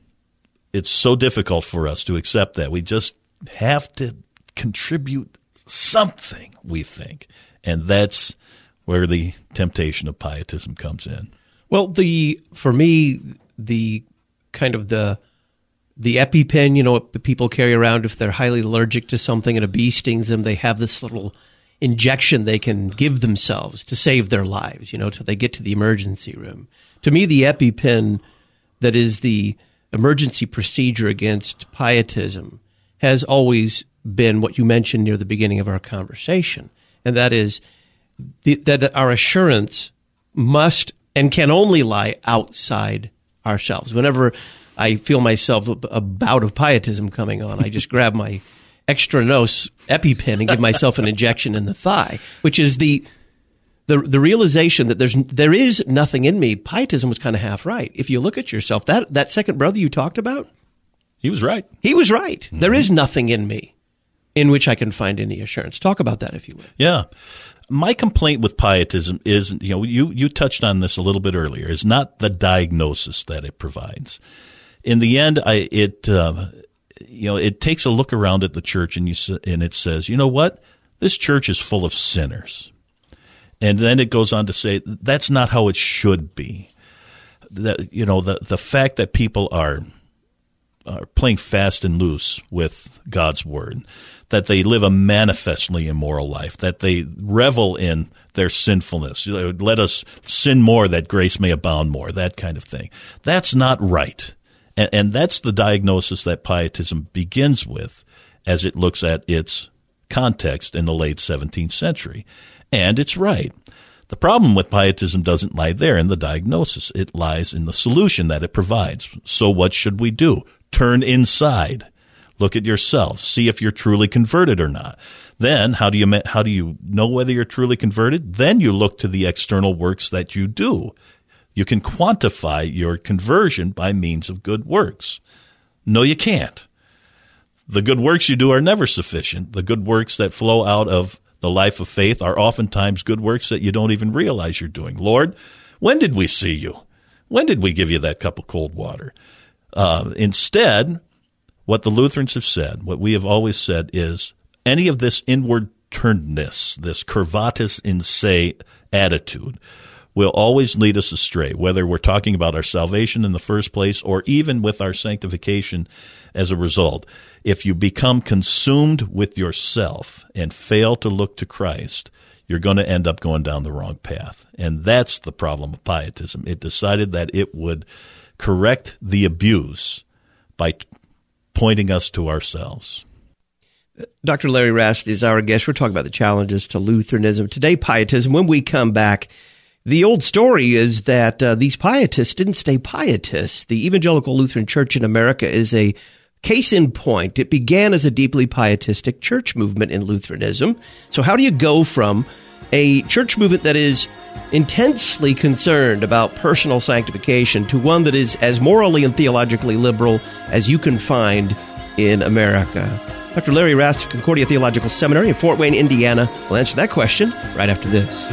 it's so difficult for us to accept that. We just have to contribute something, we think. And that's where the temptation of pietism comes in. Well, the for me, the kind of the the EpiPen, you know, what people carry around if they're highly allergic to something and a bee stings them, they have this little injection they can give themselves to save their lives, you know, till they get to the emergency room. To me, the EpiPen that is the emergency procedure against pietism has always been what you mentioned near the beginning of our conversation, and that is the, that our assurance must and can only lie outside ourselves. Whenever I feel myself a, a bout of pietism coming on, I just grab my extra nose EpiPen and give myself an injection in the thigh, which is the the the realization that there's there is nothing in me. Pietism was kind of half right. If you look at yourself, that that second brother you talked about, he was right. He was right. Mm-hmm. There is nothing in me in which I can find any assurance. Talk about that, if you will. Yeah. My complaint with pietism is, you know, you, you touched on this a little bit earlier, is not the diagnosis that it provides. In the end, I it uh, you know it takes a look around at the church and you and it says, you know what, this church is full of sinners, and then it goes on to say that's not how it should be. That you know the the fact that people are are playing fast and loose with God's word, that they live a manifestly immoral life, that they revel in their sinfulness. Let us sin more that grace may abound more, that kind of thing. That's not right. And, and that's the diagnosis that pietism begins with as it looks at its context in the late seventeenth century. And it's right. The problem with pietism doesn't lie there in the diagnosis. It lies in the solution that it provides. So what should we do? Turn inside. Look at yourself. See if you're truly converted or not. Then how do you how do you know whether you're truly converted? Then you look to the external works that you do. You can quantify your conversion by means of good works. No, you can't. The good works you do are never sufficient. The good works that flow out of the life of faith are oftentimes good works that you don't even realize you're doing. Lord, when did we see you? When did we give you that cup of cold water? Uh, instead, what the Lutherans have said, what we have always said is any of this inward turnedness, this curvatus in se attitude, will always lead us astray, whether we're talking about our salvation in the first place or even with our sanctification as a result. If you become consumed with yourself and fail to look to Christ, you're going to end up going down the wrong path. And that's the problem of pietism. It decided that it would correct the abuse by t- pointing us to ourselves. Doctor Larry Rast is our guest. We're talking about the challenges to Lutheranism. Today, pietism. When we come back, the old story is that uh, these pietists didn't stay pietists. The Evangelical Lutheran Church in America is a case in point. It began as a deeply pietistic church movement in Lutheranism. So how do you go from a church movement that is intensely concerned about personal sanctification to one that is as morally and theologically liberal as you can find in America? Doctor Larry Rast of Concordia Theological Seminary in Fort Wayne, Indiana, will answer that question right after this.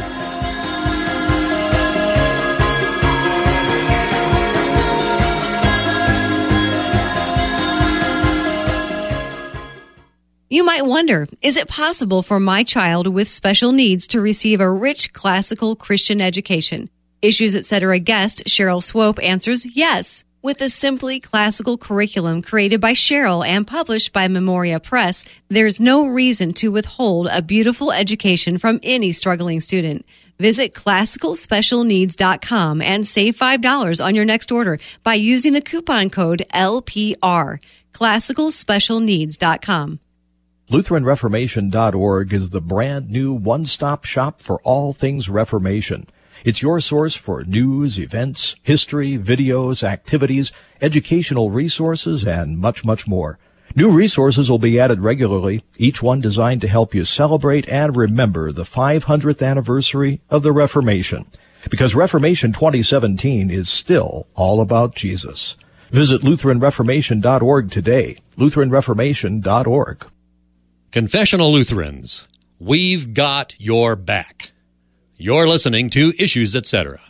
You might wonder, is it possible for my child with special needs to receive a rich classical Christian education? Issues Etc. guest Cheryl Swope answers yes. With a simply classical curriculum created by Cheryl and published by Memoria Press, there's no reason to withhold a beautiful education from any struggling student. Visit classical special needs dot com and save five dollars on your next order by using the coupon code L P R. classical special needs dot com. Lutheran Reformation dot org is the brand new one-stop shop for all things Reformation. It's your source for news, events, history, videos, activities, educational resources, and much, much more. New resources will be added regularly, each one designed to help you celebrate and remember the five hundredth anniversary of the Reformation. Because Reformation twenty seventeen is still all about Jesus. Visit Lutheran Reformation dot org today. Lutheran Reformation dot org. Confessional Lutherans, we've got your back. You're listening to Issues, et cetera.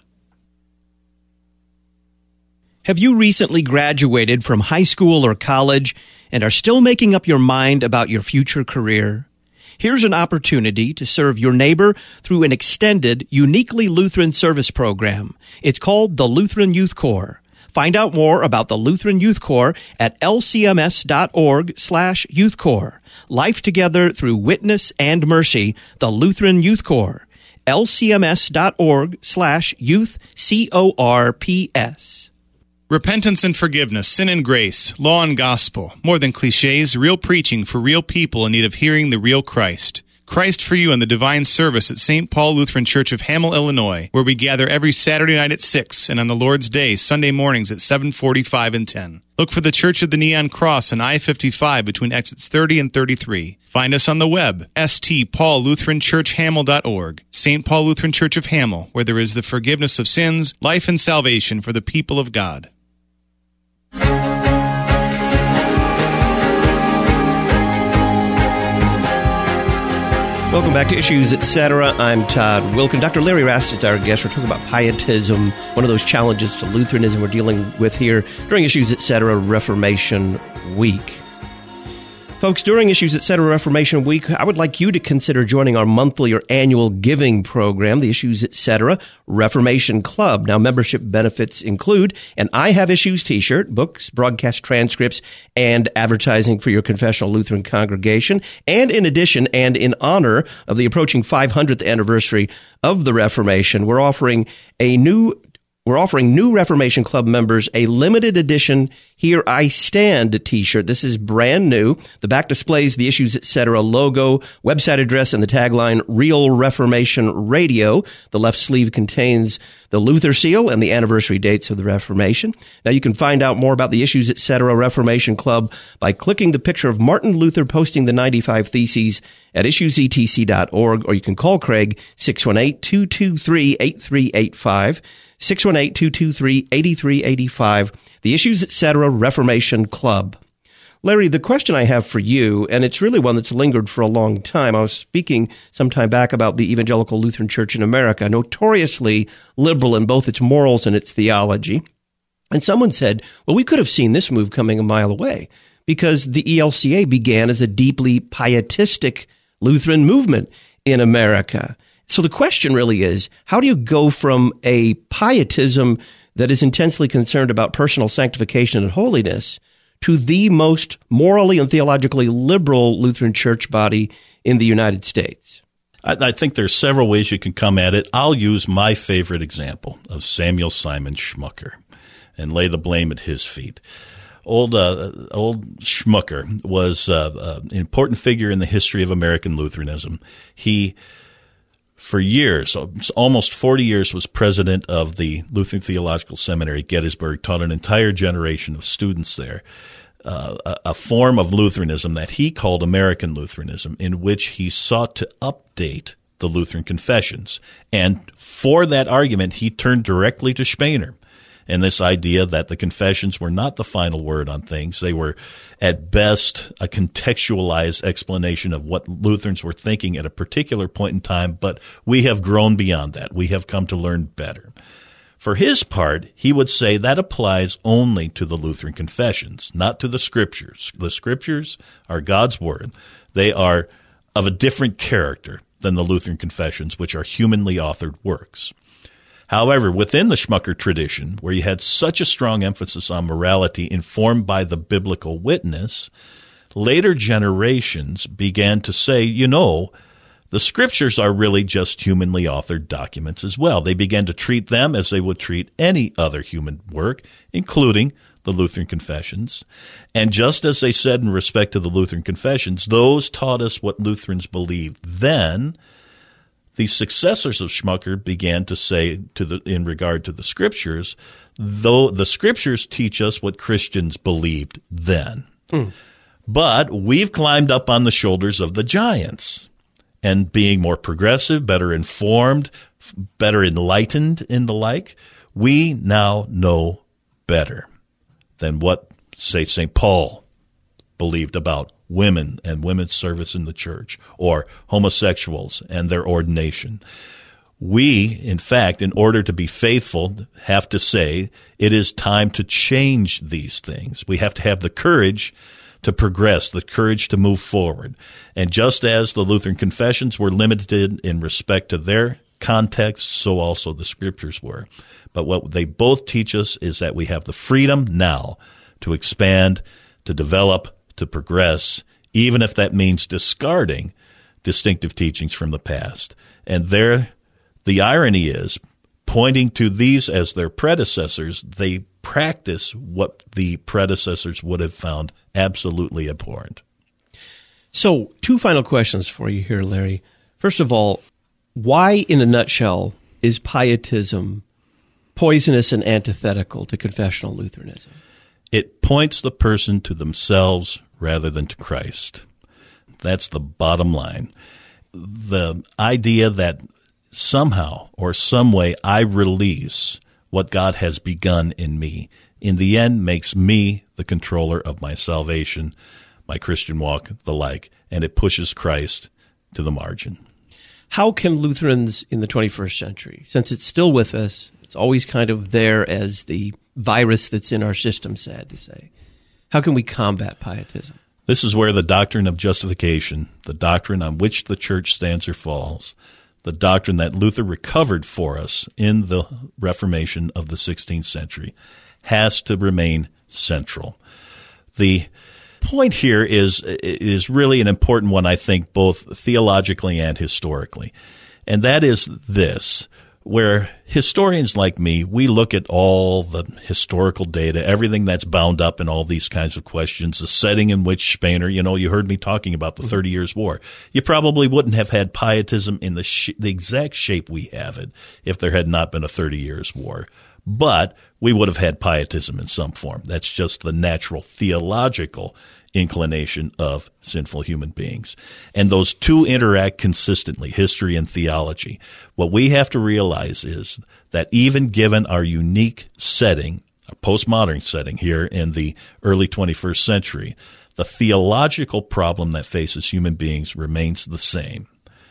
Have you recently graduated from high school or college and are still making up your mind about your future career? Here's an opportunity to serve your neighbor through an extended, uniquely Lutheran service program. It's called the Lutheran Youth Corps. Find out more about the Lutheran Youth Corps at L C M S dot org slash Youth Corps. Life Together Through Witness and Mercy, the Lutheran Youth Corps. L C M S dot org slash Youth C O R P S. Repentance and forgiveness, sin and grace, law and gospel. More than cliches, real preaching for real people in need of hearing the real Christ. Christ for You in the Divine Service at Saint Paul Lutheran Church of Hamel, Illinois, where we gather every Saturday night at six and on the Lord's Day, Sunday mornings at seven forty-five and ten. Look for the Church of the Neon Cross on I fifty-five between exits thirty and thirty-three. Find us on the web, S T Paul Lutheran Church Hamel dot org. Saint Paul Lutheran Church of Hamel, where there is the forgiveness of sins, life and salvation for the people of God. Welcome back to Issues, et cetera. I'm Todd Wilkin. Doctor Larry Rast is our guest. We're talking about pietism, one of those challenges to Lutheranism we're dealing with here during Issues, et cetera. Reformation Week. Folks, during Issues, et cetera. Reformation Week, I would like you to consider joining our monthly or annual giving program, the Issues, et cetera. Reformation Club. Now, membership benefits include an I Have Issues t-shirt, books, broadcast transcripts, and advertising for your confessional Lutheran congregation. And in addition, and in honor of the approaching five hundredth anniversary of the Reformation, we're offering a new We're offering new Reformation Club members a limited edition Here I Stand t-shirt. This is brand new. The back displays the Issues, et cetera. logo, website address, and the tagline, Real Reformation Radio. The left sleeve contains the Luther seal and the anniversary dates of the Reformation. Now, you can find out more about the Issues, et cetera. Reformation Club by clicking the picture of Martin Luther posting the ninety-five Theses at issues e t c dot org, or you can call Craig, six one eight, two two three, eight three eight five. six one eight, two two three, eight three eight five, the Issues, et cetera. Reformation Club. Larry, the question I have for you, and it's really one that's lingered for a long time. I was speaking some time back about the Evangelical Lutheran Church in America, notoriously liberal in both its morals and its theology. And someone said, well, we could have seen this move coming a mile away because the E L C A began as a deeply pietistic Lutheran movement in America. So the question really is, how do you go from a pietism that is intensely concerned about personal sanctification and holiness to the most morally and theologically liberal Lutheran church body in the United States? I, I think there's several ways you can come at it. I'll use my favorite example of Samuel Simon Schmucker and lay the blame at his feet. Old uh, old Schmucker was uh, uh, an important figure in the history of American Lutheranism. He For years, almost forty years, was president of the Lutheran Theological Seminary, Gettysburg, taught an entire generation of students there uh, a, a form of Lutheranism that he called American Lutheranism, in which he sought to update the Lutheran confessions. And for that argument, he turned directly to Spener and this idea that the confessions were not the final word on things. They were, at best, a contextualized explanation of what Lutherans were thinking at a particular point in time, but we have grown beyond that. We have come to learn better. For his part, he would say that applies only to the Lutheran confessions, not to the Scriptures. The Scriptures are God's Word. They are of a different character than the Lutheran confessions, which are humanly authored works. However, within the Schmucker tradition, where you had such a strong emphasis on morality informed by the biblical witness, later generations began to say, you know, the Scriptures are really just humanly authored documents as well. They began to treat them as they would treat any other human work, including the Lutheran confessions. And just as they said in respect to the Lutheran confessions, those taught us what Lutherans believed then. the successors of Schmucker began to say to the in regard to the Scriptures, though the Scriptures teach us what Christians believed then. Mm. But we've climbed up on the shoulders of the giants, and being more progressive, better informed, better enlightened in the like, we now know better than what, say, Saint Paul believed about women and women's service in the church, or homosexuals and their ordination. We, in fact, in order to be faithful, have to say it is time to change these things. We have to have the courage to progress, the courage to move forward. And just as the Lutheran confessions were limited in respect to their context, so also the Scriptures were. But what they both teach us is that we have the freedom now to expand, to develop, to progress, even if that means discarding distinctive teachings from the past. And there, the irony is, pointing to these as their predecessors, they practice what the predecessors would have found absolutely abhorrent. So, two final questions for you here, Larry. First of all, why, in a nutshell, is pietism poisonous and antithetical to confessional Lutheranism? It points the person to themselves rather than to Christ. That's the bottom line. The idea that somehow or some way I release what God has begun in me, in the end makes me the controller of my salvation, my Christian walk, the like, and it pushes Christ to the margin. How can Lutherans in the twenty-first century, since it's still with us, it's always kind of there as the virus that's in our system, sad to say, how can we combat pietism? This is where the doctrine of justification, the doctrine on which the church stands or falls, the doctrine that Luther recovered for us in the Reformation of the sixteenth century, has to remain central. The point here is is really an important one, I think, both theologically and historically, and that is this. Where historians like me, we look at all the historical data, everything that's bound up in all these kinds of questions, the setting in which Spener, you know, you heard me talking about the Thirty Years' War. You probably wouldn't have had pietism in the sh- the exact shape we have it if there had not been a Thirty Years' War. But we would have had pietism in some form. That's just the natural theological inclination of sinful human beings. And those two interact consistently, history and theology. What we have to realize is that even given our unique setting, a postmodern setting here in the early twenty-first century, the theological problem that faces human beings remains the same.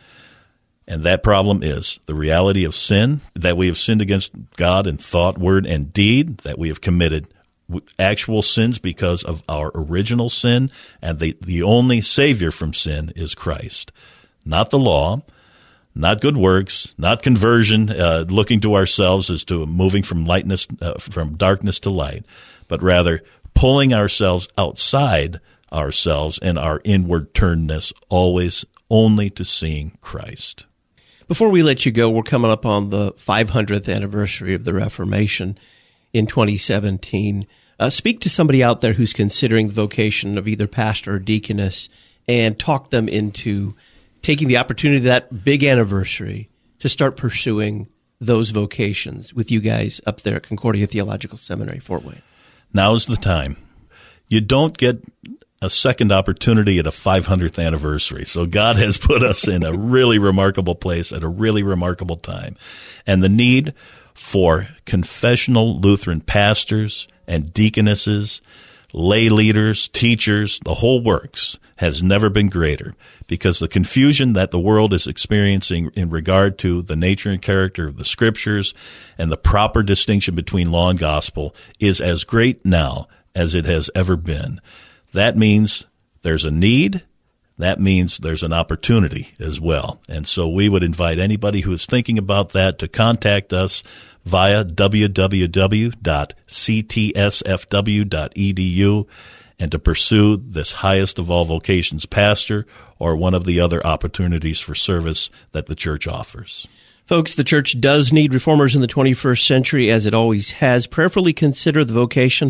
And that problem is the reality of sin, that we have sinned against God in thought, word, and deed, that we have committed actual sins because of our original sin, and the, the only Savior from sin is Christ. Not the law, not good works, not conversion, uh, looking to ourselves as to moving from lightness, uh, from darkness to light, but rather pulling ourselves outside ourselves and our inward turnedness, always only to seeing Christ. Before we let you go, we're coming up on the five hundredth anniversary of the Reformation in twenty seventeen. Uh, speak to somebody out there who's considering the vocation of either pastor or deaconess and talk them into taking the opportunity of that big anniversary to start pursuing those vocations with you guys up there at Concordia Theological Seminary, Fort Wayne. Now's the time. You don't get a second opportunity at a five hundredth anniversary. So God has put us in a really remarkable place at a really remarkable time. And the need for confessional Lutheran pastors and deaconesses, lay leaders, teachers, the whole works has never been greater, because the confusion that the world is experiencing in regard to the nature and character of the Scriptures and the proper distinction between law and gospel is as great now as it has ever been. That means there's a need. That means there's an opportunity as well. And so we would invite anybody who is thinking about that to contact us via w w w dot c t s f w dot e d u and to pursue this highest of all vocations pastor or one of the other opportunities for service that the church offers. Folks, the church does need reformers in the twenty-first century, as it always has. Prayerfully consider the vocation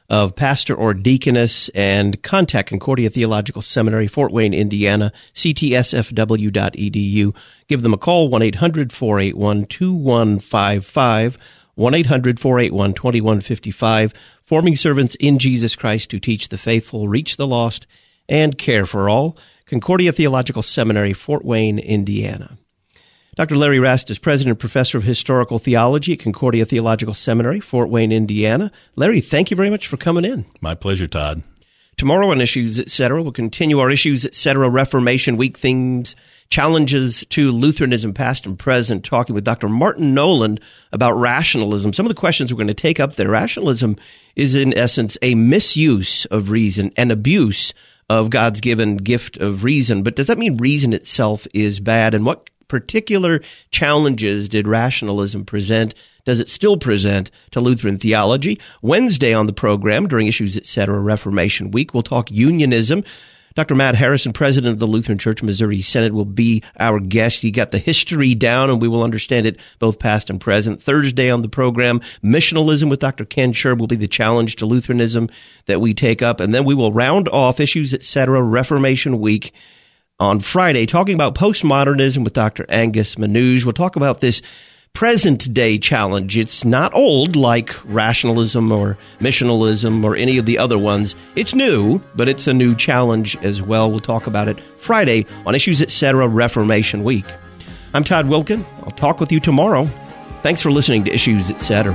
of pastor or deaconess, and contact Concordia Theological Seminary, Fort Wayne, Indiana, c t s f w dot e d u. Give them a call, one eight hundred four eight one two one five five, one eight hundred four eight one two one five five, forming servants in Jesus Christ to teach the faithful, reach the lost, and care for all. Concordia Theological Seminary, Fort Wayne, Indiana. Doctor Larry Rast is President and Professor of Historical Theology at Concordia Theological Seminary, Fort Wayne, Indiana. Larry, thank you very much for coming in. My pleasure, Todd. Tomorrow on Issues, et cetera, we'll continue our Issues, et cetera, Reformation Week themes, challenges to Lutheranism, past and present, talking with Doctor Martin Noland about rationalism. Some of the questions we're going to take up there. Rationalism is, in essence, a misuse of reason, an abuse of God's given gift of reason. But does that mean reason itself is bad? And what particular challenges did rationalism present? Does it still present to Lutheran theology? Wednesday on the program, during Issues, et cetera, Reformation Week, we'll talk unionism. Doctor Matt Harrison, president of the Lutheran Church Missouri Synod, will be our guest. He got the history down, and we will understand it both past and present. Thursday on the program, missionalism with Doctor Ken Sherb will be the challenge to Lutheranism that we take up. And then we will round off Issues, et cetera, Reformation Week on Friday, talking about postmodernism with Doctor Angus Manouge. We'll talk about this present-day challenge. It's not old like rationalism or missionalism or any of the other ones. It's new, but it's a new challenge as well. We'll talk about it Friday on Issues, et cetera, Reformation Week. I'm Todd Wilkin. I'll talk with you tomorrow. Thanks for listening to Issues, et cetera.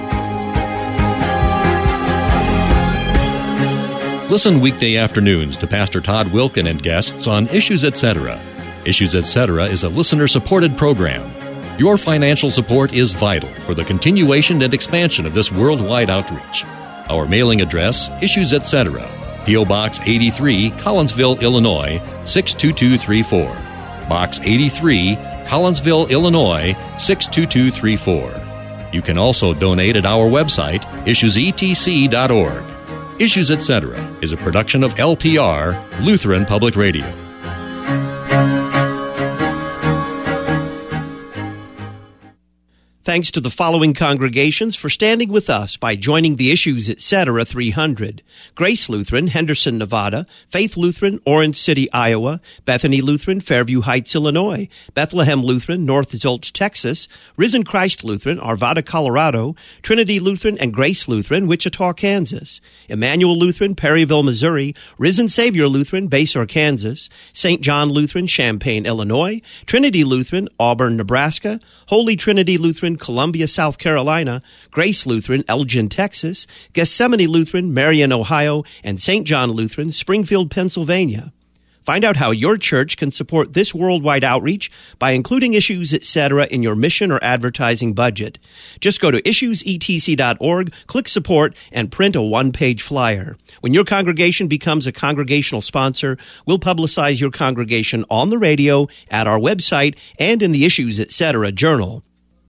Listen weekday afternoons to Pastor Todd Wilkin and guests on Issues, et cetera. Issues, et cetera is a listener-supported program. Your financial support is vital for the continuation and expansion of this worldwide outreach. Our mailing address, Issues, et cetera, P O. Box eighty-three, Collinsville, Illinois, six two two three four. Box eighty-three, Collinsville, Illinois, six two two three four. You can also donate at our website, issues e t c dot org. Issues, et cetera is a production of L P R, Lutheran Public Radio. Thanks to the following congregations for standing with us by joining the Issues, et cetera, three hundred. Grace Lutheran, Henderson, Nevada. Faith Lutheran, Orange City, Iowa. Bethany Lutheran, Fairview Heights, Illinois. Bethlehem Lutheran, North Zoltz, Texas. Risen Christ Lutheran, Arvada, Colorado. Trinity Lutheran and Grace Lutheran, Wichita, Kansas. Emmanuel Lutheran, Perryville, Missouri. Risen Savior Lutheran, Basehor, Kansas. Saint John Lutheran, Champaign, Illinois. Trinity Lutheran, Auburn, Nebraska. Holy Trinity Lutheran, Columbia, South Carolina, Grace Lutheran, Elgin, Texas, Gethsemane Lutheran, Marion, Ohio, and Saint John Lutheran, Springfield, Pennsylvania. Find out how your church can support this worldwide outreach by including Issues, et cetera, in your mission or advertising budget. Just go to issues e t c dot org, click Support, and print a one-page flyer. When your congregation becomes a congregational sponsor, we'll publicize your congregation on the radio, at our website, and in the Issues, et cetera, journal.